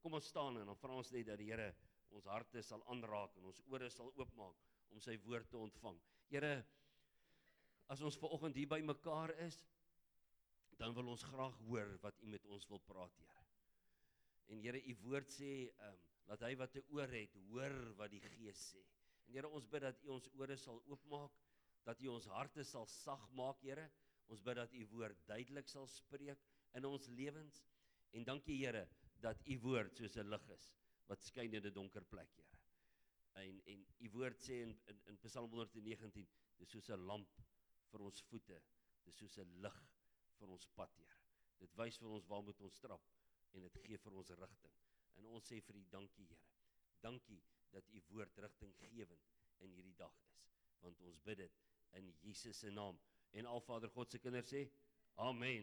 kom ons staan en dan vra ons net dat die Here ons harte sal aanraak en ons ore sal oopmaak om sy woord te ontvang. Here, as ons vanoggend hier by mekaar is, dan wil ons graag hoor wat U met ons wil praat, Here. En Here, U woord sê, laat hy wat 'n oor het, hoor wat die Gees sê. En Here, ons bid dat U ons ore sal oopmaak, dat U ons harte sal sag maak, Here. Ons bid dat U woord duidelik sal spreek in ons lewens. En dankie, Here, dat U woord soos 'n lig is, wat skyn in 'n donker plek, Here. En U woord sê in Psalm 119, dis soos 'n lamp vir ons voete, dis soos 'n lig vir ons pad, Here. Dit wys vir ons waar moet ons stap en dit gee vir ons rigting. En ons sê vir U dankie, Here. Dankie dat U woord rigtinggewend in hierdie dag is, want ons bid dit in Jesus se naam. En al Vader God se kinders sê, amen.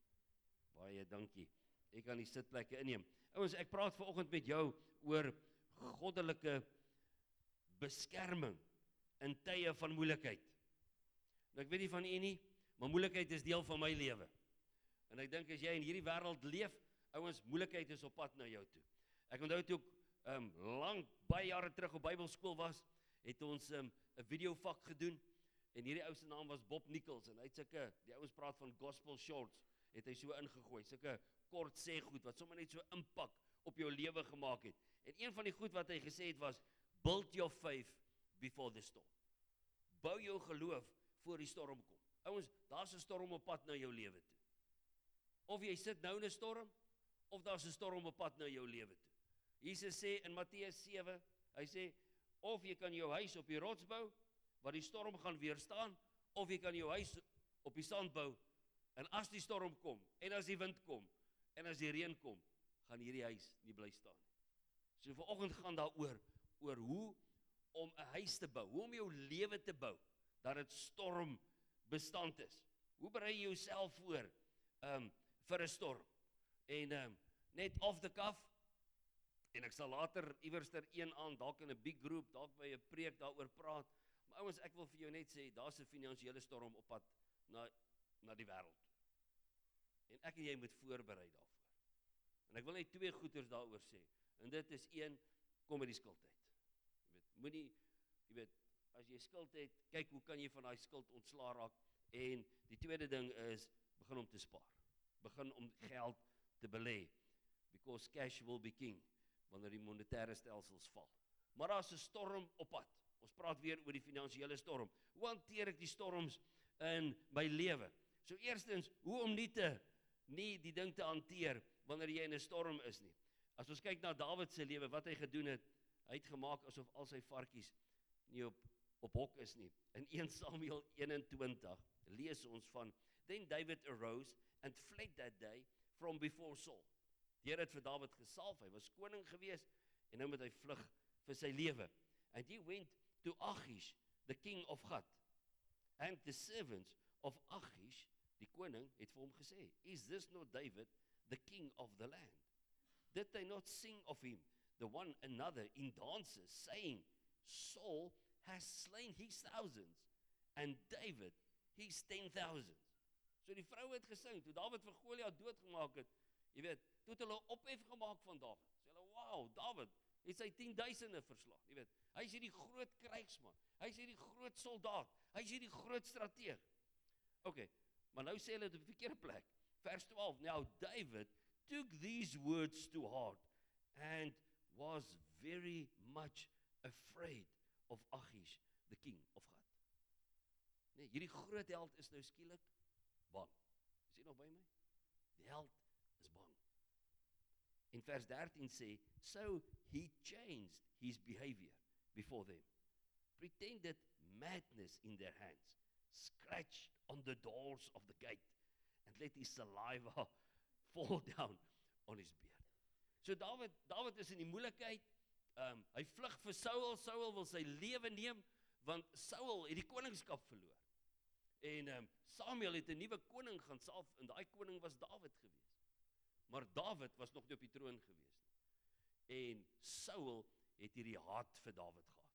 Baie dankie. Ek kan die sitplekke inneem. Ouens, ek praat vanoggend met jou oor goddelike beskerming in tye van moeilikheid. Nou ek weet nie van u nie, maar moeilikheid is deel van my lewe. En ek dink as jy in hierdie wêreld leef, ouens, moeilikheid is op pad na jou toe. Ek onthou toe ek lang, baie jare terug op Bybelskool was, het ons 'n videovak gedoen, en hierdie ou se naam was Bob Nichols, en hy het sulke, die ouens praat van gospel shorts, het hy so ingegooi, sulke kort sê goed, wat sommer net so impak op jou lewe gemaak het. En een van die goed wat hy gesê het was, build your faith before the storm. Bou jou geloof voor die storm kom. Ouens, daar's 'n storm op pad na jou lewe toe. Of jy sit nou in 'n storm, of daar's 'n storm op pad na jou lewe toe. Jesus sê in Matteus 7, hy sê, of jy kan jou huis op die rots bou, wat die storm gaan weerstaan, of jy kan jou huis op die sand bou, en as die storm kom, en as die wind kom, en as die reën kom, gaan hierdie huis nie bly staan nie. So vanoggend gaan daaroor, oor hoe om 'n huis te bou, hoe om jou lewe te bou, dat dit stormbestand is. Hoe berei jy jouself voor vir 'n storm? En net off the cuff, en ek sal later iewerster een aand, dalk in 'n big group, dalk by 'n preek daaroor praat, maar ouens, ek wil vir jou net sê, daar's 'n finansiële storm op pad na die wêreld toe. En ek en jy moet voorberei daarvoor. En ek wil net twee goeters daaroor sê, en dit is een, kom met die skuld uit. Jy weet, as jy skuld het, kyk hoe kan jy van daai skuld ontslaa raak, en die tweede ding is, begin om te spaar. Begin om geld te belê, because cash will be king, wanneer die monetêre stelsels val. Maar daar's 'n storm op pad. Ons praat weer oor die finansiële storm. Hoe hanteer ek die storms in my lewe? So eerstens, hoe om nie die ding te hanteer, wanneer jy in 'n storm is nie. As ons kyk na Dawid se lewe, wat hy gedoen het, hy het gemaak asof al sy varkies nie op hok is nie. In 1 Samuel 21 lees ons van, then David arose and fled that day from before Saul. Die Here het vir Dawid gesalf, hy was koning gewees, en nou moet hy vlug vir sy lewe. And he went to Achish, the king of Gath. And the servants of Achish, die koning, het vir hom gesê, is this not David, the king of the land? Did they not sing of him, the one another in dances, saying, Saul has slain his thousands, and David his 10,000. So die vrou het gesing, toe Dawid vir Goliat doodgemaak het, jy weet, toe het hulle ophef gemaak van Dawid. Sê hulle, wow, Dawid het sy 10,000e verslaan, jy weet. Hy is hierdie groot krygsman, hy is hierdie groot soldaat, hy is hierdie groot strateeg. Okay, maar nou sê hulle op die verkeerde plek. Vers 12, now David took these words to heart and was very much afraid of Achish, the king of Gath. Nee, hierdie groot held is nou skielik bang. Is jy nog by my? Die held is bang. In vers 13 sê, so he changed his behavior before them, pretended madness in their hands, scratched on the doors of the gate, and let his saliva fall down on his beard. So Dawid is in die moeilikheid, hy vlug vir Saul wil sy lewe neem, want Saul het die koningskap verloor. En Samuel het 'n nuwe koning gaan salf, en daai koning was Dawid gewees. Maar Dawid was nog nie op die troon gewees nie. En Saul het hierdie haat vir Dawid gehad.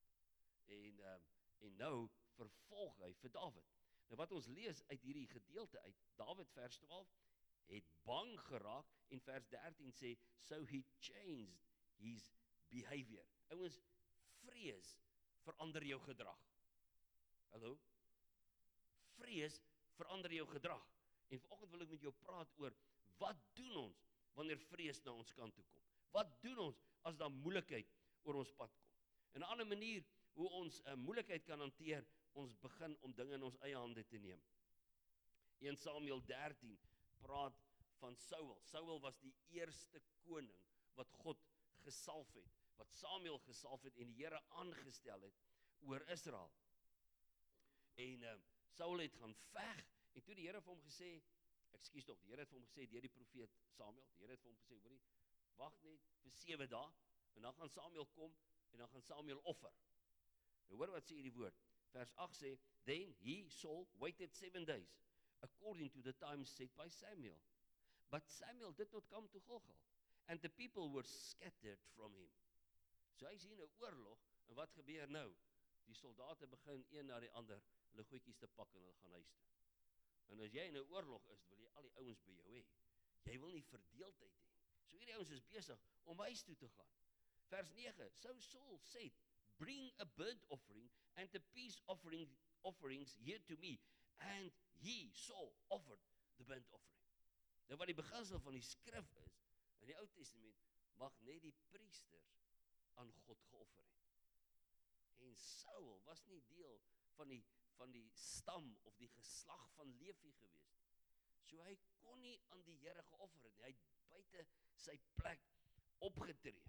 En nou vervolg hy vir Dawid. Nou wat ons lees uit hierdie gedeelte uit Dawid vers 12, het bang geraak, en vers 13 sê, so he changed his behavior. Ouens, vrees verander jou gedrag. Hallo? Vrees verander jou gedrag. En vanoggend wil ek met jou praat oor, wat doen ons wanneer vrees na ons kant toe kom? Wat doen ons as daar moeilikheid oor ons pad kom? En 'n ander manier hoe ons moeilikheid kan hanteer, ons begin om dinge in ons eie hande te neem. 1 Samuel 13 praat van Saul. Saul was die eerste koning wat God gesalf het, wat Samuel gesalf het en die Here aangestel het oor Israel. En Saul het gaan veg, en toe die Here vir hom gesê, die Here het vir hom gesê deur die profeet Samuel, die Here het vir hom gesê, hoorie, wag net vir 7 dae, en dan gaan Samuel kom, en dan gaan Samuel offer. Nou hoor wat sê hierdie woord, vers 8 sê, then he, Saul, waited 7 days, according to the time set by Samuel. But Samuel did not come to Gilgal, and the people were scattered from him. So hy sien 'n oorlog, en wat gebeur nou? Die soldate begin een na die ander, hulle goedjies te pak en hulle gaan huis toe. En as jy in 'n oorlog is, wil jy al die ouens by jou hê. Jy wil nie verdeeldheid hê. So hierdie ouens is besig om huis toe te gaan. Vers 9, so Saul said, bring a burnt offering and a peace offerings here to me. And he, Saul, offered the burnt offering. Nou wat die beginsel van die skrif is, in die Ou Testament, mag net die priesters aan God geoffer het. En Saul was nie deel van die stam of die geslag van Levi gewees nie. So hy kon nie aan die Here geoffer het nie. Hy het buite sy plek opgetree.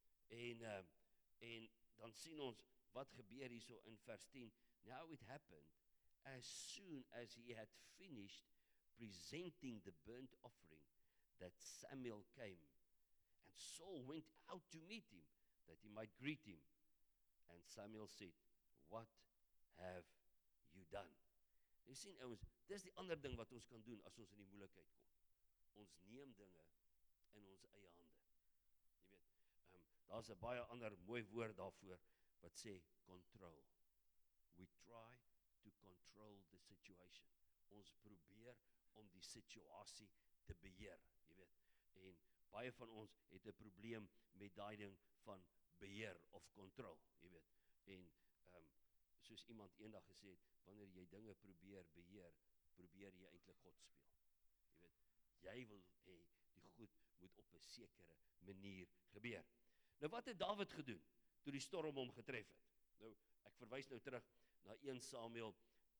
En dan sien ons wat gebeur hierso in vers 10. Now it happened as soon as he had finished presenting the burnt offering that Samuel came, and Saul went out to meet him that he might greet him. And Samuel said, what have you done? Jy sien ouens, dis die ander ding wat ons kan doen as ons in die moeilikheid kom. Ons neem dinge in ons eie hande. Jy weet, daar's 'n baie ander mooi woord daarvoor wat sê control. We try to control the situation. Ons probeer om die situasie te beheer, jy weet. En baie van ons het 'n probleem met daai ding van beheer of control, jy weet. En soos iemand eendag gesê het, wanneer jy dinge probeer beheer, probeer jy eintlik God speel. Jy weet, jy wil hê die goed moet op 'n sekere manier gebeur. Nou wat het Dawid gedoen toe die storm hom getref het? Nou, ek verwys nou terug na 1 Samuel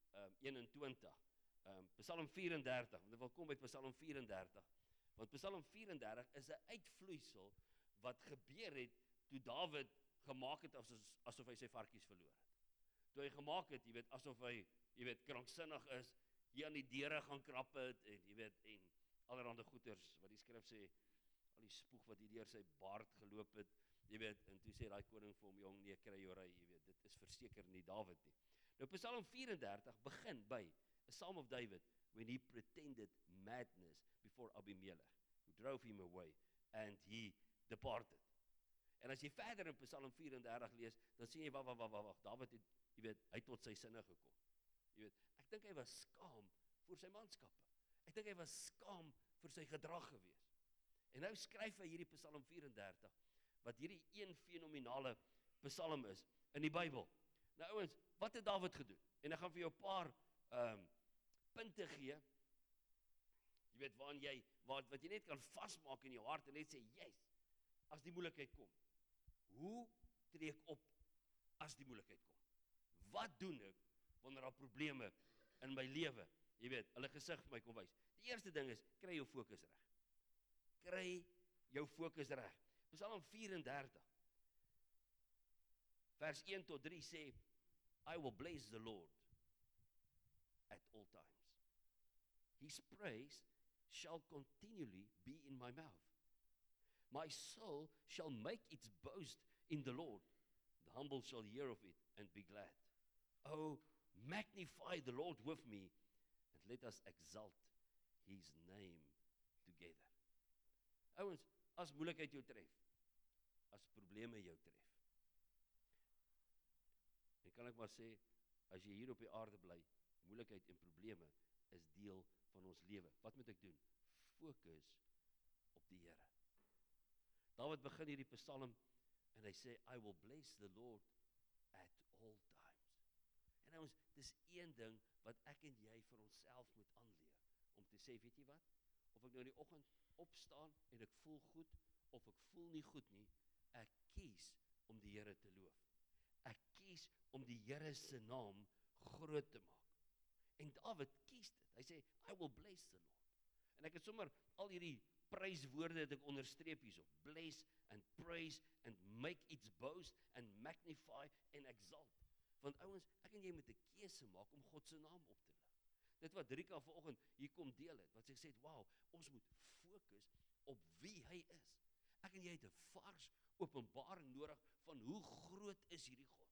21, Psalm 34, want ek wil kom by Psalm 34, want Psalm 34 is 'n uitvloeisel wat gebeur het toe Dawid gemaak het asof hy sy varkies verloor het. Toe hy gemaak het, jy weet, asof hy, jy weet, kranksinnig is, hier aan die deure gaan krap het, en jy weet, en allerhande goeters, wat die skrif sê, al die spoeg wat hier deur sy baard geloop het, jy weet, en toe sê daai koning vir hom, jong, nee, kry jou ry, jy weet, dit is verseker nie Dawid nie. Nou, Psalm 34 begin by a Psalm of David, when he pretended madness before Abimelech, who drove him away, and he departed. En as jy verder in Psalm 34 lees, dan sien jy, wag, Dawid het, jy weet, hy het tot sy sinne gekom. Jy weet, ek dink hy was skaam vir sy manskappe. Ek dink hy was skaam vir sy gedrag gewees. En nou skryf hy hierdie Psalm 34, wat hierdie een fenominale psalm is in die Bybel. Nou ouens, wat het Dawid gedoen? En ek gaan vir jou 'n paar punte gee, jy weet, wat jy net kan vasmaak in jou hart en net sê, yes, as die moeilikheid kom. Hoe tree ek op as die moeilikheid kom? Wat doen ek wanneer daar probleme in my lewe, jy weet, hulle gesig vir my kom wys? Die eerste ding is, kry jou fokus reg. Kry jou fokus reg. Psalm 34, vers 1 tot 3 sê, I will bless the Lord at all times. His praise shall continually be in my mouth. My soul shall make its boast in the Lord. The humble shall hear of it and be glad. Oh, magnify the Lord with me, and let us exalt his name together. Ouens, as moeilikheid jou tref, as probleme jou tref, en kan ek maar sê, as jy hier op die aarde bly, moeilikheid en probleme is deel van ons lewe. Wat moet ek doen? fokus op die Here. Dawid begin hierdie psalm en hy sê, I will bless the Lord at all times. En ons, dis een ding wat ek en jy vir onsself moet aanleer, om te sê, weet jy wat, of ek nou in die oggend opstaan en ek voel goed, of ek voel nie goed nie, ek kies om die Here te loof. Ek kies om die Here se naam groot te maak. En Dawid kies dit. Hy sê, I will bless the Lord. En ek het sommer al hierdie pryswoorde het ek onderstreep hierso. Bless and praise and make its boast and magnify and exalt. Want ouens, ek en jy moet 'n keuse maak om God se naam op te lig. Dit wat Rika vanoggend hier kom deel het, wat sy sê, wow, ons moet fokus op wie hy is. Ek en jy het 'n vars openbaring nodig van hoe groot is hierdie God.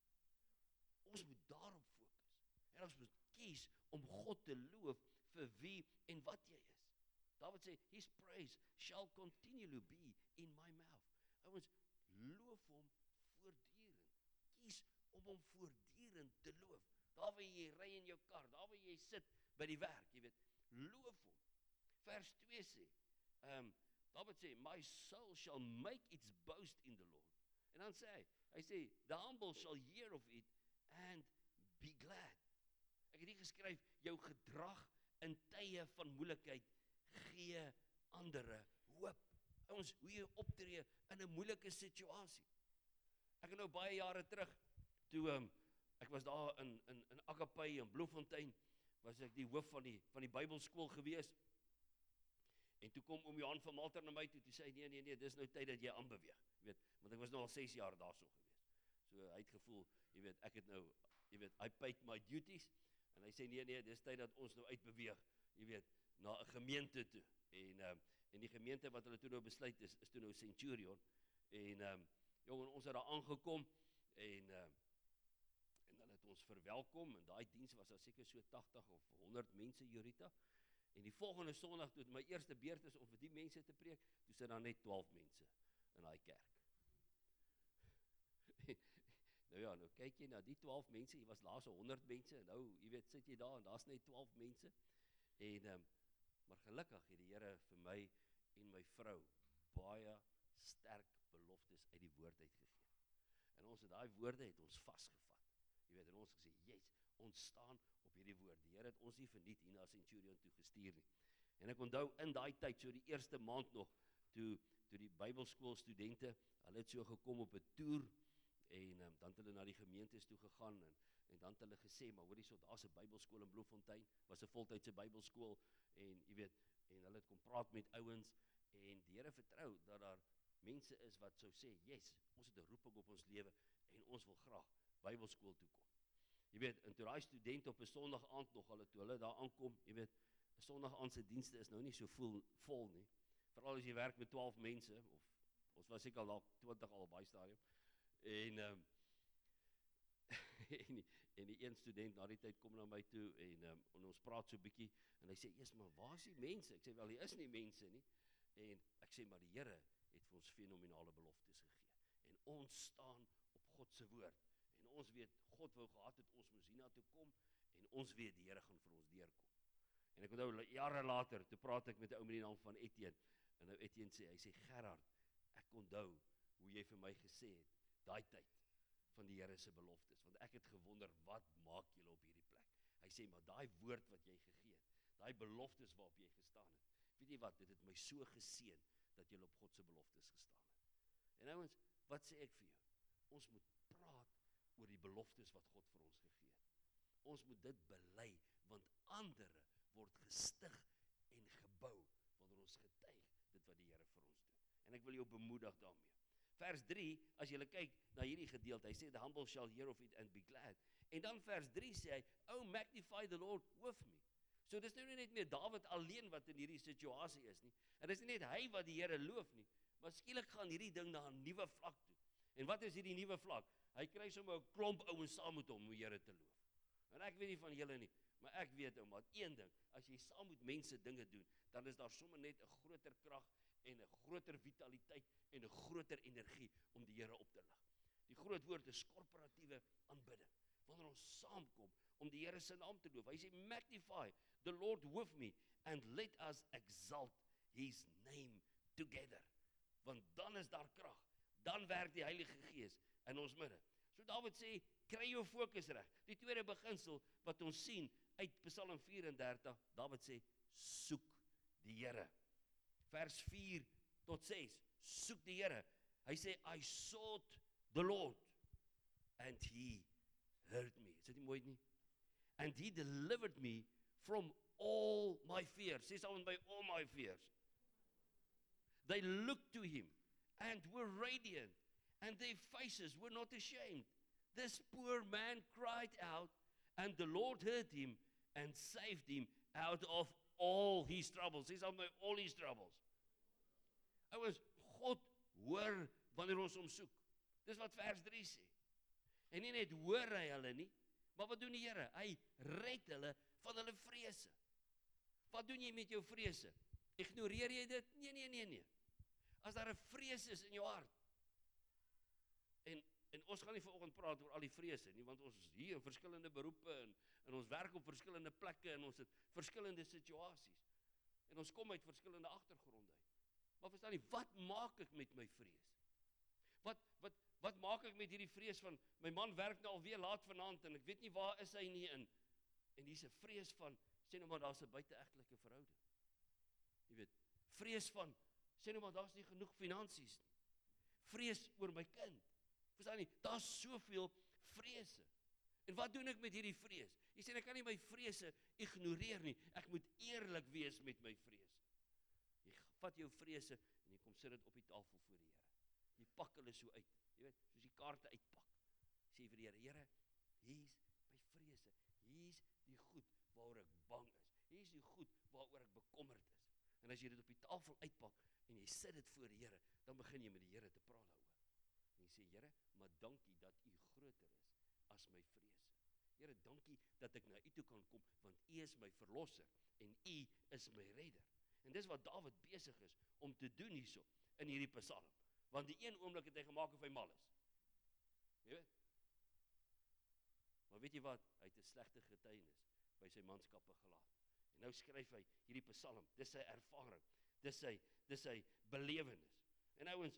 Ons moet daarop fokus. En ons moet kies om God te loof vir wie en wat jy is. Dawid sê, his praise shall continually be in my mouth. Ouens, loof hom voortdurend. Kies om hom voortdurend te loof. Daar waar jy ry in jou kar, daar waar jy sit by die werk, jy weet, loof hom. Vers 2 sê, Dawid sê, my soul shall make its boast in the Lord. En dan sê hy sê, the humble shall hear of it and be glad. Ek het hier geskryf, jou gedrag in tye van moeilikheid gee andere hoop. Ons, hoe jy optree in 'n moeilike situasie. Ek het nou baie jare terug, toe ek was daar in Agape in Bloemfontein, was ek die hoof van die Bybelskool gewees. En toe kom oom Johan van Malter na my toe sê, nee, dis nou tyd dat jy aanbeweeg, jy weet, want ek was nou al 6 jaar daarso gewees. So hy het gevoel, jy weet, ek het nou, jy weet, I paid my duties, en hy sê, nee, dis tyd dat ons nou uitbeweeg, jy weet, na 'n gemeente toe. En die gemeente wat hulle toe nou besluit is toe nou Centurion. En ons het daar aangekom, en hulle het ons verwelkom, en daai diens was daar seker so 80 of 100 mense, Jorita. En die volgende Sondag, toe my eerste beurt is om vir die mense te preek, toe sit daar net 12 mense in daai kerk. Nou ja, nou kyk jy na die 12 mense, jy was laas 100 mense, en nou, jy weet, sit jy daar, en daar's net 12 mense, en, maar gelukkig het die Here vir my en my vrou baie sterk beloftes uit die woord uitgegee. En ons het daai woorde het ons vasgevat. Jy weet, en ons gesê, yes, ons staan op hierdie woord. Die Here het ons nie verniet hier na Centurion toe gestuur nie. En ek onthou in daai tyd, so die eerste maand nog, toe die Bybelskool studente, hulle het so gekom op 'n toer, en dan het hulle na die gemeentes toe gegaan, en dan het hulle gesê, maar hoorie so, daar's 'n Bybelskool in Bloemfontein, was 'n voltydse Bybelskool, en jy weet, en hulle het kom praat met ouens, en die Here vertrou, dat daar mense is wat sou sê, yes, ons het 'n roeping op ons lewe, en ons wil graag Bybelskool toe kom. Jy weet, en toe daai student op 'n Sondag aand nog, toe hulle daar aankom, jy weet, 'n Sondag aand se dienste is nou nie so vol nie, veral as jy werk met 12 mense, of ons was seker al 20 al op baie stadium, en die een student na die tyd kom na my toe, en ons praat so bietjie, en hy sê, yes, maar waar is die mense? Ek sê, wel, hier is nie mense nie, en ek sê, maar die Here het vir ons fenominale beloftes gegee, en ons staan op God se woord, en ons weet, God wou gehad het, ons moes hiernatoe kom, en ons weet, die Here gaan vir ons deurkom. En ek onthou, jare later, toe praat ek met 'n ou met die naam van Etienne, en nou Etienne sê, hy sê, Gerard, ek onthou hoe jy vir my gesê het, daai tyd van die Here se beloftes, want ek het gewonder, wat maak julle op hierdie plek? Hy sê, maar daai woord wat jy gegee het, daai beloftes waarop jy gestaan het, weet jy wat, dit het my so geseën, dat julle op God se beloftes gestaan het. En ouens, wat sê ek vir jou? Ons moet praat oor die beloftes wat God vir ons gegee het. Ons moet dit bely, want andere word gestig en gebou, wanneer ons getuig dit wat die Here vir ons doen. En ek wil jou bemoedig daarmee. Vers 3, as jy kyk na hierdie gedeelte, hy sê, the humble shall hear of it and be glad. En dan vers 3 sê hy, oh, magnify the Lord with me. So dis nou nie net meer Dawid alleen wat in hierdie situasie is nie. En dis nie net hy wat die Here loof nie, maar skielik gaan hierdie ding na 'n nuwe vlak toe. En wat is hierdie nuwe vlak? Hy kry sommer 'n klomp ouens saam met hom om die Here te loof. En ek weet nie van julle nie, maar ek weet ou, maar een ding, as jy saam met mense dinge doen, dan is daar sommer net 'n groter krag en 'n groter vitaliteit en 'n groter energie om die Here op te lig. Die groot woord is korporatiewe aanbidding. Wanneer ons saamkom om die Here se naam te loof. Hy sê, magnify the Lord with me and let us exalt his name together. Want dan is daar krag. Dan werk die Heilige Gees in ons midde. So Dawid sê, kry jou fokus reg. Die tweede beginsel wat ons sien uit Psalm 34, Dawid sê, soek die Here. Vers 4 tot 6, soek die Here. Hy sê, I sought the Lord, and he heard me. Is dit nie mooi nie? And he delivered me from all my fears. Sê saam met my, all my fears. They looked to him and were radiant, and their faces were not ashamed. This poor man cried out, and the Lord heard him and saved him out of all his troubles. Sê saam met my, all his troubles. Ouers, God hoor wanneer ons hom soek. Dis wat vers 3 sê. En nie net hoor hy hulle nie, maar wat doen die Here? Hy red hulle van hulle vrese. Wat doen jy met jou vrese? Ignoreer jy dit? Nee. As daar 'n vrees is in jou hart, en ons gaan nie vanoggend praat oor al die vrese nie, want ons is hier in verskillende beroepe, en ons werk op verskillende plekke, en ons het verskillende situasies, en ons kom uit verskillende agtergronde uit. Maar verstaan jy, wat maak ek met my vrees? Wat maak ek met hierdie vrees van, my man werk nou alweer laat vanaand, en ek weet nie waar is hy nie in, en hier's 'n vrees van, sê nou maar daar's 'n buiteegtelike verhouding. Jy weet, vrees van, sê nou maar daar's nie genoeg finansies nie. Vrees oor my kind. Verstaan jy, daar's soveel vrese. En wat doen ek met hierdie vrees? Jy sê, ek kan nie my vrese ignoreer nie. Ek moet eerlik wees met my vrese. Jy vat jou vrese en jy kom sit dit op die tafel voor die Here. Jy pak hulle so uit. Jy weet, soos die kaarte uitpak. Sê vir die Here, Here, hier's my vrese. Hier's die goed waaroor ek bang is. Hier's die goed waaroor ek bekommerd is. En as jy dit op die tafel uitpak en jy sit dit voor die Here, dan begin jy met die Here te praat daaroor. En jy sê, Here, maar dankie dat u groter is as my vrese. Here, dankie dat ek na u toe kan kom, want u is my verlosser en u is my redder. En dis wat Dawid besig is om te doen hierso in hierdie Psalm. Want die een oomblik het hy gemaak of hy mal is. Jy weet? Maar weet jy wat? Hy het 'n slegte getuienis by sy manskappe gelaat. En nou skryf hy hierdie Psalm. Dis sy ervaring. Dis sy belewenis. En ouens,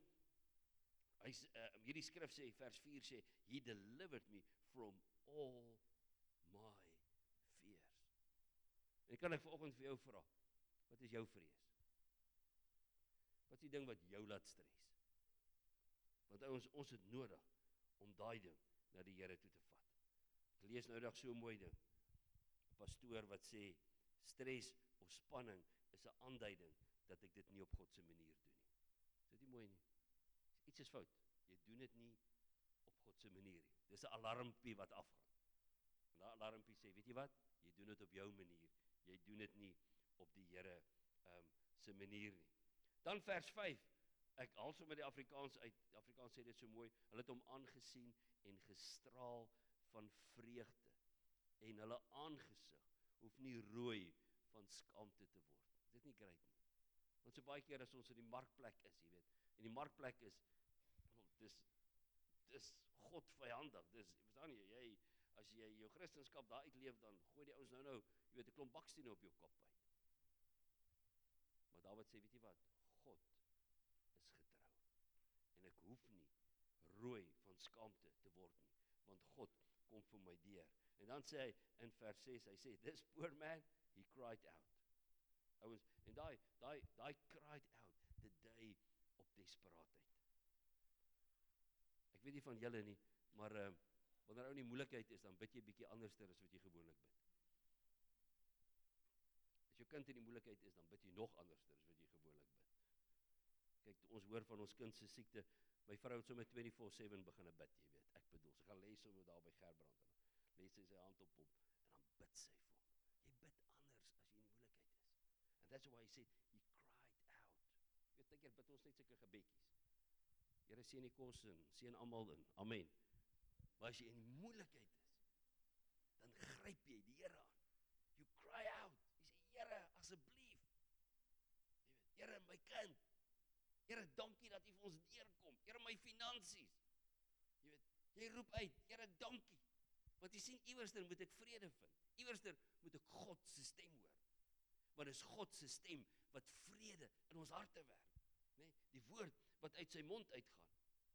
hierdie skrif sê, vers 4 sê, he delivered me from all my fears. En kan ek vanoggend vir jou vra, wat is jou vrees? Wat is die ding wat jou laat stres? Want ouens, ons het nodig om daai ding na die Here toe te vat. Ek lees nou dag so 'n mooi ding. 'n Pastoor wat sê, stres of spanning is 'n aanduiding dat ek dit nie op God se manier doen nie. Is dit nie mooi nie? Iets is fout. Jy doen dit nie op God se manier nie. Dis 'n alarmpie wat afgaan. En daai alarmpie sê, weet jy wat? Jy doen dit op jou manier. Jy doen dit nie op die Here se manier nie. Dan vers 5. Ek haal sommer die Afrikaans uit. Die Afrikaans sê dit so mooi. Hulle het hom aangesien en gestraal van vreugde. En hulle aangesig hoef nie rooi van skaamte te word. Is dit nie great nie? Want so baie keer as ons in die markplek is, jy weet, en die markplek is, dis God vyandig, verstaan jy, as jy jou Christenskap daar uitleef, dan gooi die ouens nou, jy weet, 'n klomp bakstene op jou kop uit. Maar Dawid sê, weet jy wat, God is getrou, en ek hoef nie rooi van skaamte te word nie, want God kom vir my deur. En dan sê hy, in vers 6, hy sê, this poor man, he cried out. Ouens, en daai cried out, the day op desperaatheid. Ek weet nie van julle nie, maar wanneer ou in die moeilikheid is, dan bid jy bietjie anderster as wat jy gewoonlik bid. As jou kind in die moeilikheid is, dan bid jy nog anderster as wat jy gewoonlik bid. Kyk, ons hoor van ons kind se siekte, my vrou het sommer 24/7 begin bid, jy weet, ek bedoel, sy gaan lê sommer daar by Gerbrand, en dan lê sy hand op hom, en dan bid sy vir hom. Jy bid anders as jy in die moeilikheid is. And that's why he said, he cried out. Jy weet, keer bid ons net sulke gebedjies. Here seën die kos en seën almal in. Amen. Maar as jy in die moeilikheid is, dan gryp jy die Here aan. You cry out. Jy sê, Here, asseblief. Jy weet, Here, my kind. Here, dankie dat U vir ons deurkom. Here, my finansies. Jy weet, jy roep uit, Here, dankie. Want jy sien, iewerster moet ek vrede vind. Iewerster moet ek God se stem hoor. maar dis God se stem wat vrede in ons harte werk, né? Die woord wat uit sy mond uitgaan.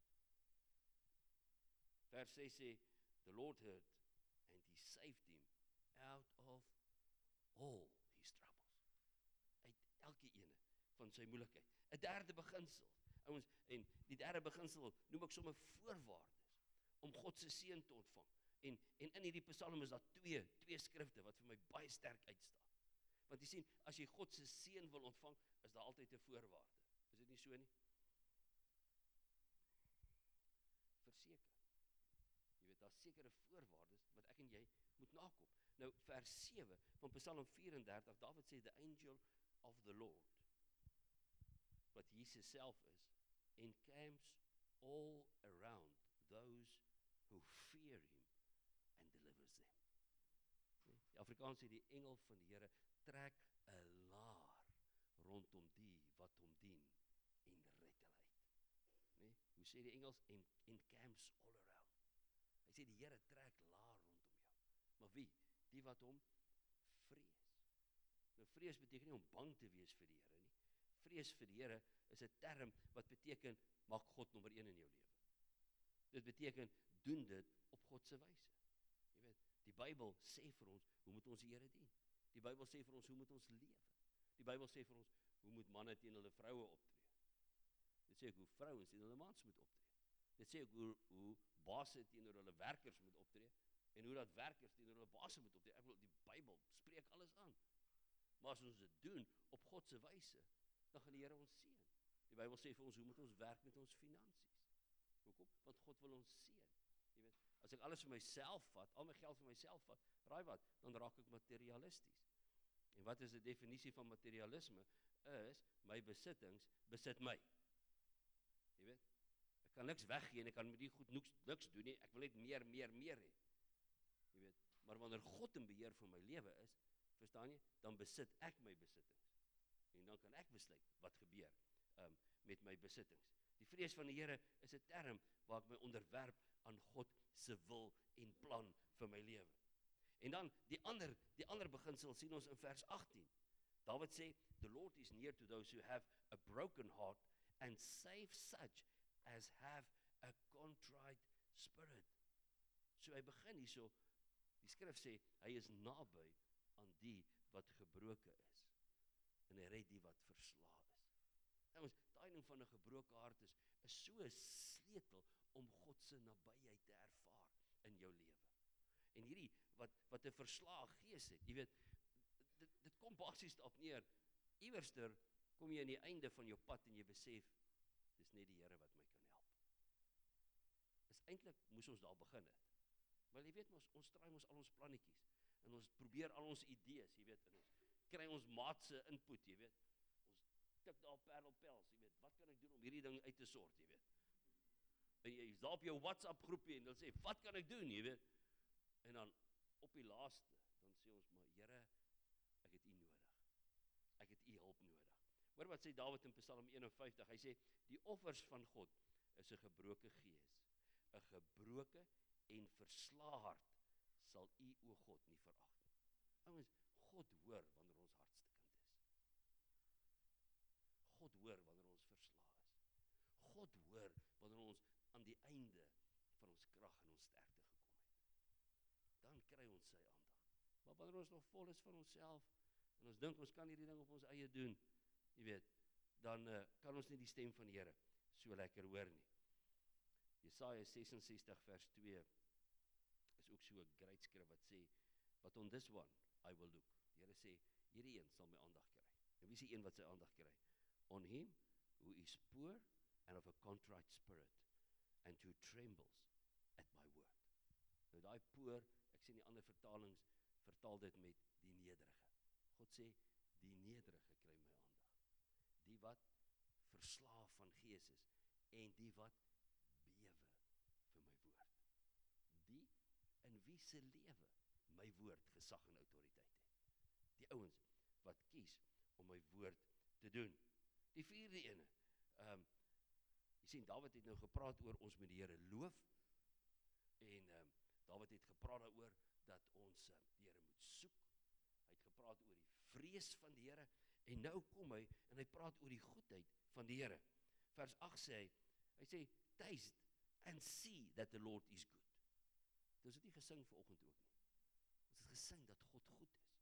Vers 6 sê, the Lord heard, and he saved him out of all his troubles. Uit elke ene van sy moeilikheid. 'n derde beginsel, ouens, en die derde beginsel noem ek sommer voorwaardes om God se seën te ontvang. En in hierdie Psalm is daar twee skrifte wat vir my baie sterk uitstaan. Want jy sien, as jy God se seën wil ontvang, is daar altyd 'n voorwaarde. Is dit nie so nie? Verseker. Jy weet, daar's sekere voorwaardes wat ek en jy moet nakom. Nou, vers 7 van Psalm 34, Dawid sê, the angel of the Lord, wat Jesus self is, encamps all around those who fear him and delivers them. Die Afrikaans sê, die engel van die Here trek 'n laar rondom die wat hom dien en red hulle uit. Hoe sê die Engels? Encamps all around. Hy sê die Here trek laar rondom jou. Maar wie? Die wat hom vrees. Nou vrees beteken nie om bang te wees vir die Here nie. Vrees vir die Here is 'n term wat beteken, maak God nommer 1 in jou lewe. Dit beteken, doen dit op God se wyse. Jy weet, die Bybel sê vir ons, hoe moet ons die Here dien? Die Bybel sê vir ons, hoe moet ons lewe? Die Bybel sê vir ons, hoe moet manne teen hulle vroue optree? Dit sê ook hoe vrouens teen hulle mans moet optree. Dit sê ook hoe baase teenoor hulle werkers moet optree, en hoe dat werkers teenoor hulle baase moet optree. Ek wil, die Bybel spreek alles aan. Maar as ons dit doen op God se wyse, dan gaan die Here ons seën. Die Bybel sê vir ons, hoe moet ons werk met ons finansies? Hoekom? Want God wil ons seën. Jy weet, as ek alles vir myself vat, al my geld vir myself vat, raai wat, dan raak ek materialisties. En wat is die definisie van materialisme? Is, my besittings besit my. Jy weet, ek kan niks weggee en ek kan met die goed niks doen nie, ek wil net meer hê. Jy weet, maar wanneer God in beheer van my lewe is, verstaan jy, dan besit ek my besittings. En dan kan ek besluit wat gebeur met my besittings. Die vrees van die Here is 'n term waar ek my onderwerp aan God se wil en plan vir my lewe. En dan die ander beginsel sien ons in vers 18. Dawid sê, the Lord is near to those who have a broken heart and save such as have a contrite spirit. So hy begin hierso, die skrif sê, hy is naby aan die wat gebroken is. En hy red die wat versla is. Nou, daai ding van 'n gebroke hart is so 'n sleutel om God se nabyheid te ervaar in jou lewe. En hierdie wat 'n verslae gees het, jy weet, dit kom basies daarop neer, iewerster kom jy aan die einde van jou pad en jy besef, dis net die Here wat my kan help. Is eintlik moes ons daar begin het. Maar jy weet ons try ons al ons plannetjies en ons probeer al ons idees, jy weet, en ons kry ons maat se input, jy weet. Ons tik daar parelpels, jy weet, wat kan ek doen om hierdie ding uit te sort, jy weet. En jy is daar op jou WhatsApp groepie en dan sê, wat kan ek doen, jy weet. En dan op die laaste, dan sê ons, maar Here, ek het U nodig. Ek het U hulp nodig. Hoor wat sê Dawid in Psalm 51, hy sê, die offers van God is 'n gebroke gees, 'n gebroke en verslae hart sal U, o God, nie verag nie. Ouens, God hoor wanneer ons hardste kind is. God hoor wanneer ons verslae is. God hoor wanneer ons aan die einde van ons krag en ons sterkte gekom het. Dan kry ons sy aandag. Maar wanneer ons nog vol is van onsself en ons dink ons kan hierdie ding op ons eie doen, jy weet, dan kan ons nie die stem van die Here so lekker hoor nie. Jesaja 66 vers 2 is ook so 'n great skrif wat sê, but on this one I will look. Die Here sê, hierdie een sal my aandag kry. En wie is die een wat sy aandag kry? On him who is poor and of a contrite spirit and who trembles at my word. Nou daai poor, ek sien die ander vertalings vertaal dit met die nederige. God sê, die nederige kry my aandag. Die wat verslaaf van gees is en die wat bewe vir my woord. Die in wie se lewe my woord gesag en autoriteit het. Die ouens wat kies om my woord te doen. Die vierde ene, jy sien, Dawid het nou gepraat oor ons met die Here loof, en Dawid het gepraat daaroor dat ons die Here moet soek. Hy het gepraat oor die vrees van die Here, en nou kom hy, en hy praat oor die goedheid van die Here. Vers 8 sê hy sê, taste and see that the Lord is good. Dis het nie gesing vanoggend ook nie. Ons het gesing dat God goed is.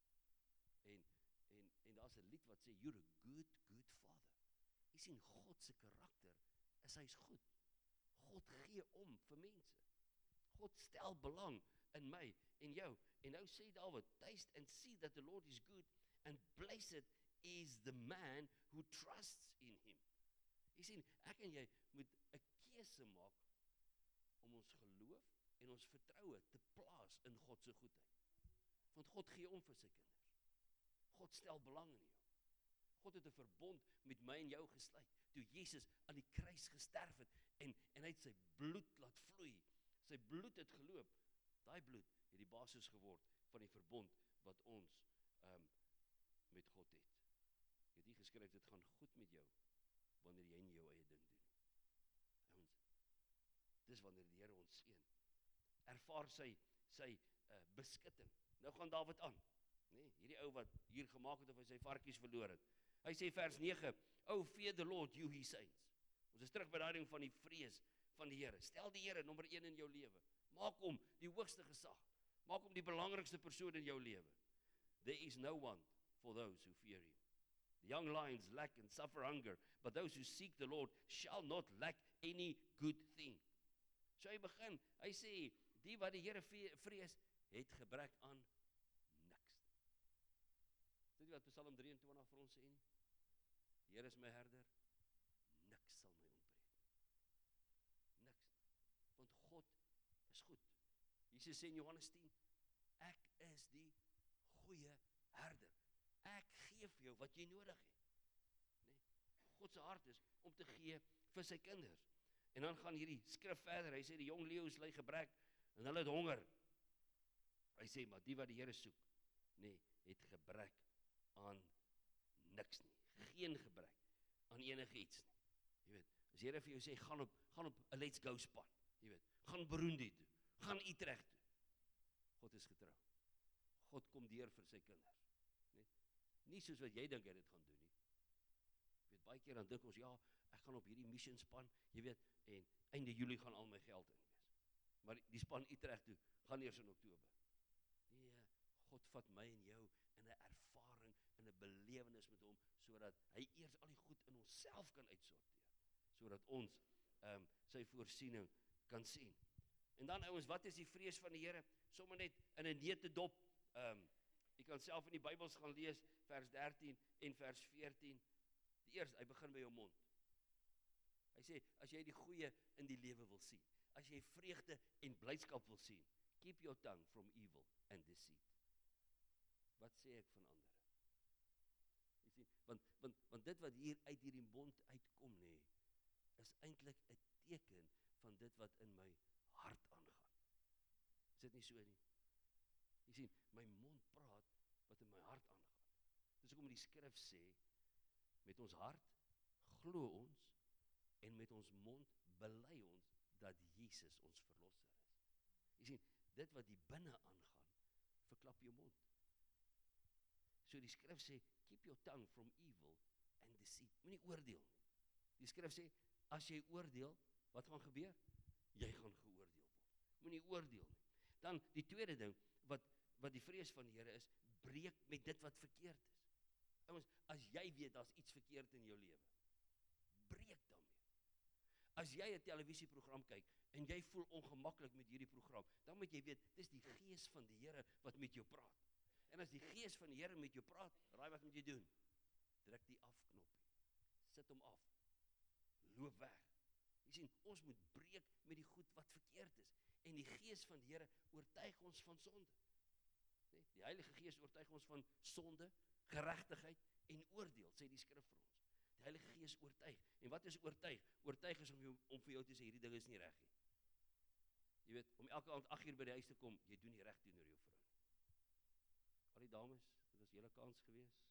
En daar's 'n lied wat sê, you're a good father. Jy sien, God se karakter is hy's goed. God gee om vir mense. God stel belang in my en jou. En nou sê Dawid, taste and see that the Lord is good, and blessed is the man who trusts in him. Jy sien, ek en jy moet 'n keuse maak om ons geloof en ons vertroue te plaas in God se goedheid. Want God gee om vir sy kinders. God stel belang in jou. God het 'n verbond met my en jou gesluit, toe Jesus aan die kruis gesterf het, en hy het sy bloed laat vloei. Sy bloed het geloop. Daai bloed het die basis geword van die verbond wat ons met God het. Jy het hier geskryf, dit gaan goed met jou, wanneer jy nie jou eie ding doen nie. Ouens, dis wanneer die Here ons seën. Ervaar sy beskutting. Nou gaan Dawid aan. Nee, hierdie ou wat hier gemaak het of hy sy varkies verloor het. Hy sê vers 9, "Oh, fear the Lord, you his saints." Ons is terug by daai ding van die vrees van die Here. Stel die Here nommer 1 in jou lewe. Maak hom die hoogste gesag. Maak hom die belangrikste persoon in jou lewe. There is no one for those who fear him. The young lions lack and suffer hunger, but those who seek the Lord shall not lack any good thing. So hy begin, hy sê, die wat die Here vrees, het gebrek aan niks. Weet jy wat Psalm 23 vir ons sê nie? Die Here is my herder, niks sal my ontbreek nie. Niks. Want God is goed. Jesus sê in Johannes 10, ek is die goeie herder. Ek gee vir jou wat jy nodig het. Nee, God se hart is om te gee vir sy kinders. En dan gaan hierdie skrif verder, hy sê die jong leeu's ly gebrek, en hulle het honger. Hy sê, maar die wat die Here soek, nee, het gebrek aan niks nie. Geen gebrek aan enige iets nie. Jy weet, as die Here vir jou sê, gaan op 'n let's go span. Jy weet, gaan Burundi toe, gaan Utrecht toe. God is getrou. God kom deur vir sy kinders. Nie soos wat jy dink hy dit gaan doen nie. Jy weet, baie keer dan dink ons, ja, ek gaan op hierdie mission span, jy weet, en einde Julie gaan al my geld in wees. Maar die span Utrecht toe, gaan eers in Oktober. Nee, God vat my en jou in 'n ervaring, in 'n belewenis met hom, sodat hy eers al die goed in onsself kan uitsorteer, sodat ons sy voorsiening kan sien. En dan ouens, wat is die vrees van die Here? Sommige net in 'n neutedop, jy kan self in die Bybels gaan lees, vers 13 en vers 14. Die eerste, hy begin by jou mond. Hy sê, as jy die goeie in die lewe wil sien, as jy vreugde en blydskap wil sien, keep your tongue from evil and deceit. Wat sê ek van ander? Jy sien, want dit wat hier uit hierdie mond uitkom, nee, is eintlik 'n teken van dit wat in my hart aangaan. Is dit nie so nie? Jy sien, my mond praat wat in my hart aangaan. Dis hoekom die skrif sê, met ons hart glo ons, en met ons mond bely ons, dat Jesus ons verlosser is. Jy sien, dit wat die binne aangaan, verklap jou mond. So die skrif sê, keep your tongue from evil and deceit. Moenie oordeel nie. Die skrif sê, as jy oordeel, wat gaan gebeur? Jy gaan geoordeel word. Moenie oordeel nie. Dan die tweede ding, wat die vrees van die Here is, breek met dit wat verkeerd is. Ouens, as jy weet, daar's iets verkeerd in jou lewe, breek daarmee. As jy 'n televisieprogram kyk, en jy voel ongemaklik met hierdie program, dan moet jy weet, dis die gees van die Here wat met jou praat. En as die gees van die Here met jou praat, raai wat moet jy doen? Druk die afknoppie. Sit hom af. Loop weg. Jy sien, ons moet breek met die goed wat verkeerd is. En die gees van die Here oortuig ons van sonde. Nee, die Heilige Gees oortuig ons van sonde, geregtigheid en oordeel, sê die skrif vir ons. Die Heilige Gees oortuig. En wat is oortuig? Oortuig is om vir jou te sê, hierdie ding is nie reg nie. Jy weet, om elke aand 8 uur by die huis te kom, jy doen nie reg teenoor jou vrou nie. Al die dames, dit was julle kans gewees.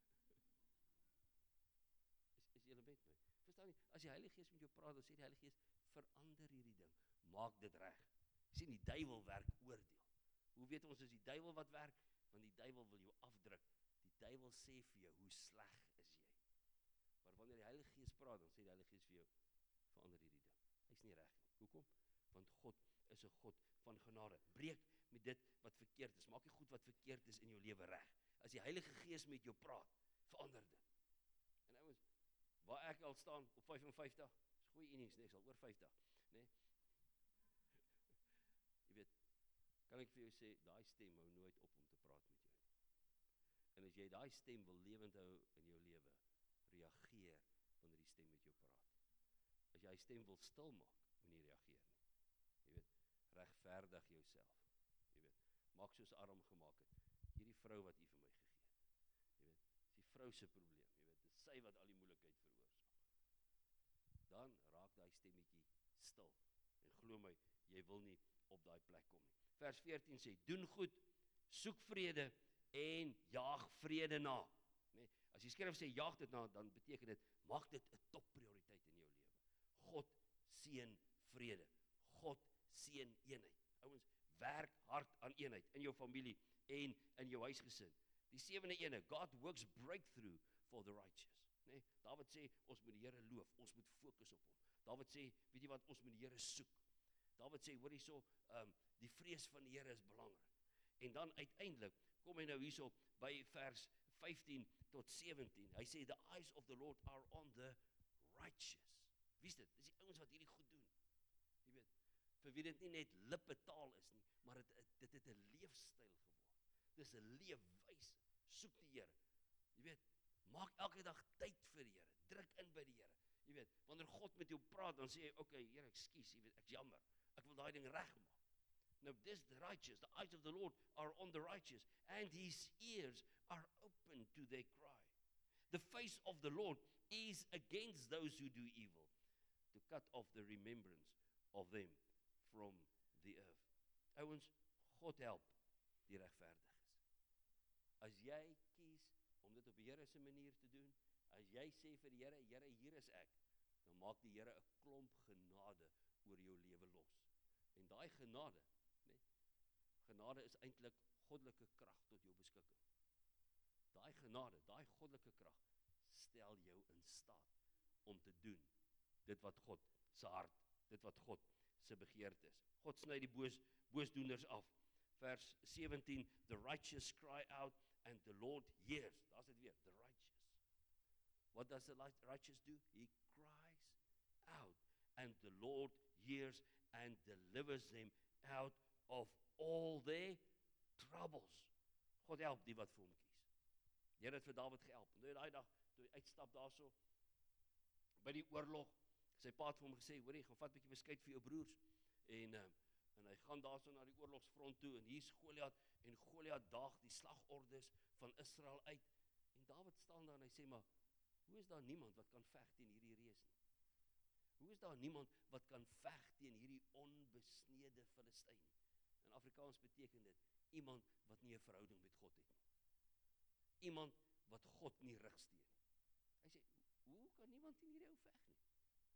Is julle met my? Verstaan nie, as die Heilige Gees met jou praat, dan sê die Heilige Gees, verander hierdie ding, maak dit reg. Jy sien, die duiwel werk oordeel. Hoe weet ons is die duiwel wat werk? Want die duiwel wil jou afdruk, die duiwel sê vir jou, hoe sleg is jy? Maar wanneer die Heilige Gees praat, dan sê die Heilige Gees vir jou, verander hierdie ding. Hy's nie reg nie. Hoekom? Want God is 'n God van genade. Breek met dit wat verkeerd is. Maak die goed wat verkeerd is in jou lewe reg. As die Heilige Gees met jou praat, verander dit. En ouens, waar ek al staan op 55, is goeie innings, nee, ek sal oor 50, nee. Jy weet, kan ek vir jou sê, daai stem hou nooit op om te praat met jou nie. En as jy daai stem wil lewend hou in jou lewe, reageer wanneer die stem met jou praat. As jy die stem wil stil maak, moenie reageer nie. Jy weet, regverdig jouself. Jy weet, maak soos Adam gemaak het. Hierdie vrou wat U vir my gegee het. Jy weet, is die vrou se probleem. Jy weet, dis sy wat al die moeilikheid veroorsaak. Dan raak daai stemmetjie stil. En glo my, jy wil nie op daai plek kom nie. Vers 14 sê, doen goed, soek vrede en jaag vrede na. Nee, as die skrif sê jaag dit na, dan beteken dit, maak dit 'n topprioriteit in jou lewe. God seën vrede. God seën eenheid. Ouens, werk hard aan eenheid in jou familie en in jou huisgesin. Die 7de ene, God works breakthrough for the righteous. Nee, Dawid sê, ons moet die Here loof, ons moet fokus op hom. Dawid sê, weet jy wat, ons moet die Here soek. Dawid sê, hoor hierso, die vrees van die Here is belangrik. En dan uiteindelik, kom hy nou hierso by vers 15 tot 17. Hy sê, the eyes of the Lord are on the righteous. Wie is dit? Dis die ouens wat hierdie goed doen. Jy weet, vir wie dit nie net lippetaal is nie, maar dit het 'n leefstyl geword. Dis 'n leefwyse. Soek die Here. Jy weet, maak elke dag tyd vir die Here. Druk in by die Here. Jy weet, wanneer God met jou praat, dan sê hy, okay, Here, ekskuus, jy weet, ek's jammer. Ek wil daai ding regmaak. Now this the righteous, the eyes of the Lord are on the righteous, and his ears are open to their cry. The face of the Lord is against those who do evil, to cut off the remembrance of them from the earth. Ouens, God help die regverdiges. As jy kies om dit op die Here se manier te doen, as jy sê vir die Here, Here, hier is ek, dan maak die Here 'n klomp genade oor jou lewe los. En daai genade, nee, genade is eintlik goddelike krag tot jou beskikking. Daai genade, daai goddelike krag stel jou in staat om te doen dit wat God se hart, dit wat God se begeerte is. God sny die boosdoeners af. Vers 17, the righteous cry out and the Lord hears. Daar's dit weer, the righteous. What does the righteous do? He cries out and the Lord hears and delivers them out of all their troubles. God help die wat vir hom kies. Die Here het vir Dawid gehelp. En daai dag, toe hy uitstap daarso, by die oorlog, sy pa het vir hom gesê, hoor jy, gaan vat 'n bietjie beskuit vir jou broers. En hy gaan daarso na die oorlogsfront toe, en hier's Goliat, en Goliat daag die slagordes van Israel uit. En Dawid staan daar en hy sê, maar, hoe is daar niemand wat kan veg teen hierdie reus nie? Hoe is daar niemand wat kan veg teen hierdie onbesnede Filistyn nie? In Afrikaans beteken dit, iemand wat nie 'n verhouding met God het nie. Iemand wat God nie rigsteen nie. Hy sê, hoe kan niemand teen hierdie ou veg nie?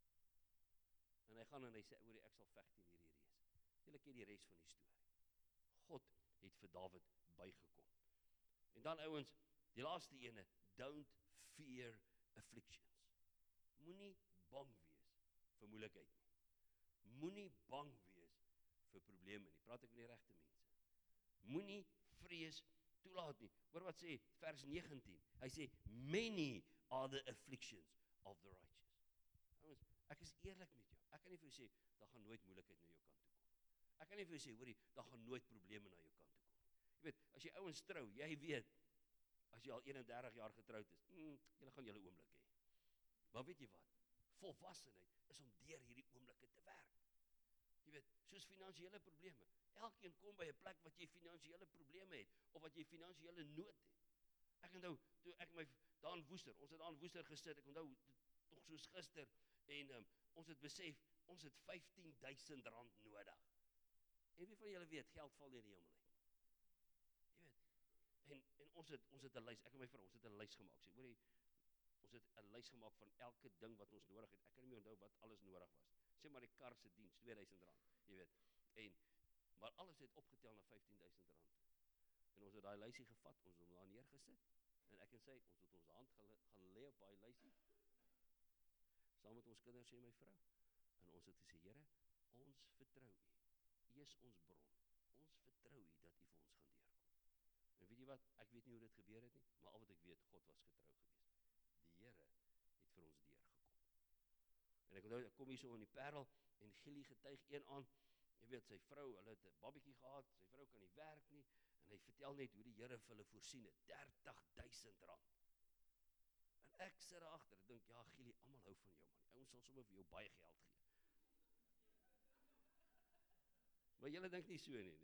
En hy gaan en hy sê, hoor, ek sal veg teen hierdie reus. Julle ken die res van die storie. God het vir Dawid bygekom. En dan ouens, die laaste ene, don't fear afflictions. Moenie bang wees vir moeilikheid nie. Moenie bang wees vir probleme nie. Praat ek met die regte mense. Moenie vrees toelaat nie. Hoor wat sê vers 19. Hy sê, many are the afflictions of the righteous. Ouens, ek is eerlik met jou. Ek kan nie vir jou sê, daar gaan nooit moeilikheid na jou kant toe kom. Ek kan nie vir jou sê, hoorie, daar gaan nooit probleme na jou kant toe kom. Jy weet, as jy ouens trou, jy weet, as jy al 31 jaar getroud is, julle gaan julle oomblik hê. Maar weet jy wat? Volwassenheid is om deur hierdie oomblikke te werk. Jy weet, soos finansiële probleme. Elkeen kom by 'n plek wat jy finansiële probleme het, of wat jy finansiële nood het. Ek onthou, toe ek daar in Woester, ons het daar in Woester gesit, ek onthou, tog soos gister, en ons het besef, ons het R15,000 nodig. En wie van julle weet, geld val nie in die hemel uit. Jy weet, en ons het 'n lys, ek en my vrou, ons het 'n lys gemaak, sê, hoor, ons het 'n lys gemaak van elke ding wat ons nodig het. Ek kan nie meer onthou wat alles nodig was. Sê maar die kar se diens, R2,000, jy weet. Maar alles het opgetel na R15,000 toe. En ons het daai lysie gevat, ons het hom daar neergesit. En ek en sy, ons het ons hand gaan lê op daai lysie, saam met ons kinders en my vrou. En ons het gesê, Here, ons vertrou U. U is ons bron. Ons vertrou U dat U vir ons gaan deurkom. En weet jy wat? Ek weet nie hoe dit gebeur het nie, maar al wat ek weet, God was getrou geweest. Die Here het vir ons deurgekom. En ek onthou, ek kom hier so in die Parel, en Gilly getuig een aan, jy weet, sy vrou, hulle het 'n babatjie gehad, sy vrou kan nie werk nie, en hy vertel net hoe die Here vir hulle voorsien het, R30.000. En ek sit daar agter, ek dink, ja Gilly, almal hou van jou man, die ouens sal sommer vir jou baie geld gee. Maar julle dink nie so nie.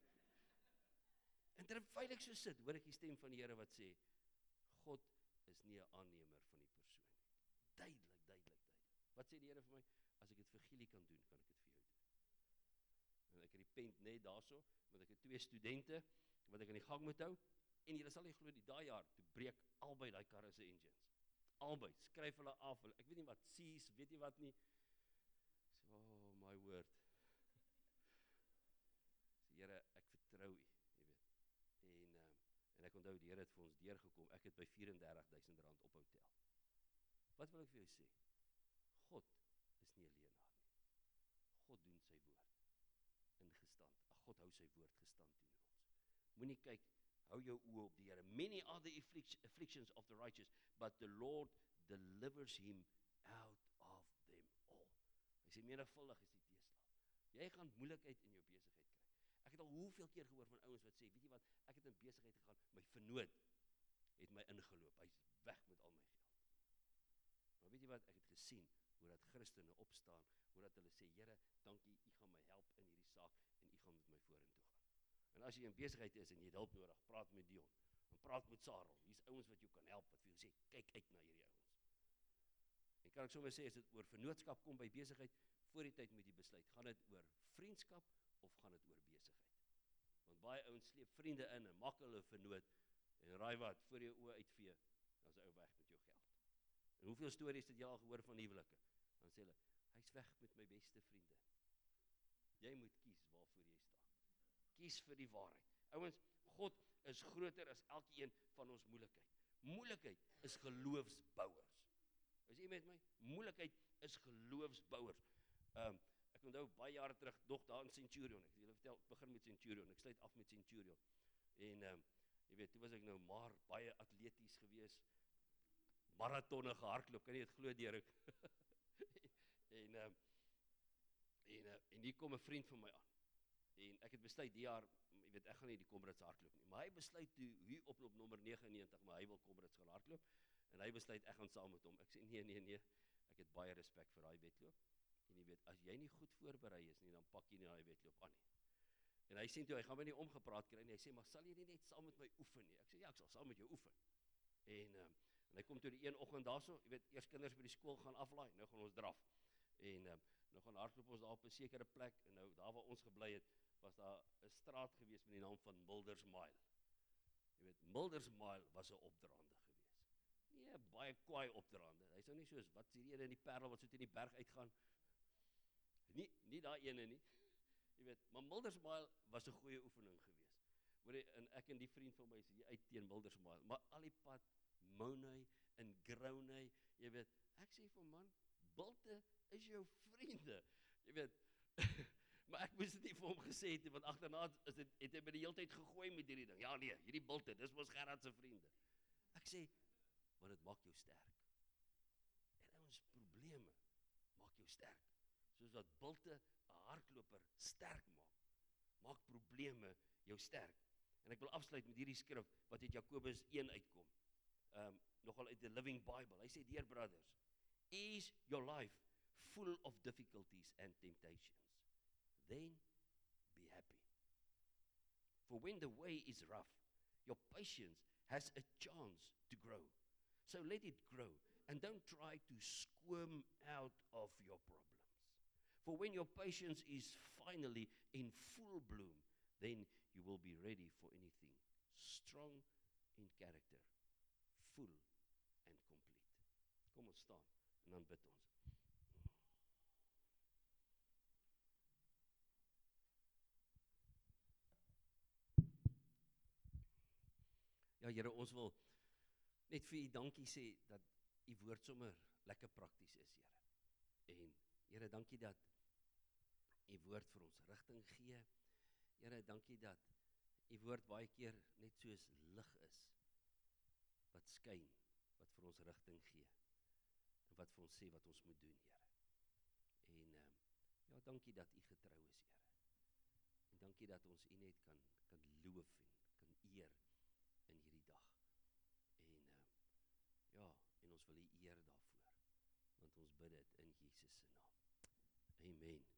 En terwyl ek so sit, hoor ek die stem van die Here wat sê, God is nie 'n aannemer van die persoon nie. Duidelik. Wat sê die Here vir my? As ek dit vir Gilly kan doen, kan ek dit vir jou doen. En ek het die pen net daarso, want ek het 2 studente, wat ek aan die gang moet hou, en julle sal nie glo, daai jaar, toe breek albei daai karre se engines. Albei, skryf hulle af, ek weet nie wat, C's, weet jy wat nie, ek sê, oh my word, sê, Here, ek vertrou U, jy weet, en ek onthou, die Here het vir ons deurgekom, ek het by R34.000 ophou tel. Wat wil ek vir jou sê? God is nie 'n leienaar nie. God doen sy woord in gestand. God hou sy woord gestand teenoor ons. Moenie kyk, hou jou oë op die Here. Many are the afflictions of the righteous, but the Lord delivers him out of them all. Hy sê menigvuldig is die teëslag. Jy gaan moeilikheid in jou besigheid kry. Ek het al hoeveel keer gehoor van ouens wat sê, weet jy wat, ek het in besigheid gegaan, my vernoot het my ingeloop, hy's weg met al my geld. Maar weet jy wat, ek het gesien, hoe dat Christene opstaan, hoe dat hulle sê, Here, dankie, U gaan my help in hierdie saak, en U gaan met my vorentoe gaan. En as jy in besigheid is, en jy het hulp nodig, praat met Dion, en praat met Sarel, hier's ouens wat jou kan help, wat vir jou sê, kyk uit na hierdie ouens. En kan ek sommer sê, as dit oor vennootskap kom by besigheid, voor die tyd moet jy besluit, gaan dit oor vriendskap, of gaan dit oor besigheid? Want baie ouens sleep vriende in, en maak hulle vernoot, en raai wat, voor jou oë uitvee, dan is hy weg met jou geld. En hoeveel stories het jy al gehoor van huwelike? Dan sê hulle, hy's weg met my beste vriende. Jy moet kies waarvoor jy staan. Kies vir die waarheid. Ouens, God is groter as elkeen van ons moeilikheid. Moeilikheid is geloofsbouers. Is jy met my? Moeilikheid is geloofsbouers. Ek onthou baie jare terug, nog daar in Centurion, ek julle vertel, ek begin met Centurion, ek sluit af met Centurion. En jy weet, toe was ek nou maar baie atleties gewees, marathonne gehardloop, kan nie het glo Derek. en hier kom 'n vriend van my aan. En ek het besluit die jaar, jy weet, ek gaan nie die Comrades hardloop nie. Maar hy besluit toe hier op nommer 99, maar hy wil Comrades gaan hardloop. En hy besluit ek gaan saam met hom. Ek sê nee. Ek het baie respek vir daai wedloop. En jy weet, as jy nie goed voorberei is nie, dan pak jy nie daai wedloop aan nie. En hy sê toe, hy gaan my nie omgepraat kry nie. Hy sê, maar sal jy nie net saam met my oefen nie? Ek sê ja, ek sal saam met jou oefen. En hy kom toe die een oggend daarso, jy weet, eers kinders by die skool gaan aflaai, nou gaan ons draf. En nou gaan hardloop ons daar op 'n sekere plek, en nou daar waar ons gebly het, was daar 'n straat gewees met die naam van Mulder's Mile. Jy weet, Mulder's Mile was 'n opdraande gewees. Nee, baie kwaai opdraande. Hy's nou nie soos, wat is hierdie ene in die Parel, wat so teen die berg uitgaan? Nie daai ene nie. Jy weet, maar Mulder's Mile was 'n goeie oefening gewees. En ek en die vriend van my is hier uit teen Mulder's Mile, maar al die pad, Mounay en Grounay, jy weet, ek sê vir man, Bulte is jou vriende, jy weet, maar ek moes dit nie vir hom gesê het, want agterna het hy my die hele tyd gegooi met hierdie ding, ja nee, hierdie Bulte, dis mos Gerard se vriende. Ek sê, want dit maak jou sterk. En ons probleme maak jou sterk, soos wat Bulte 'n hardloper sterk maak probleme jou sterk. En ek wil afsluit met hierdie skrif, wat uit Jakobus 1 uitkom, nogal uit the Living Bible. Hy sê, dear brothers, is your life full of difficulties and temptations? Then be happy. For when the way is rough, your patience has a chance to grow. So let it grow, and don't try to squirm out of your problems. For when your patience is finally in full bloom, then you will be ready for anything, strong in character, full and complete. Kom ons staan, en dan bid ons. Ja, Here, ons wil net vir u dankie sê, dat u woord sommer lekker prakties is, Here. En, Here, dankie dat u woord vir ons rigting gee. Here, dankie dat u woord baie keer net soos lig is, wat skyn, wat vir ons rigting gee, en wat vir ons sê wat ons moet doen, Here. En, ja, dankie dat u getrou is, Here. En dankie dat ons u net kan loof en kan eer in hierdie dag. En, ja, en ons wil u eer daarvoor, want ons bid dit in Jesus se naam. Amen.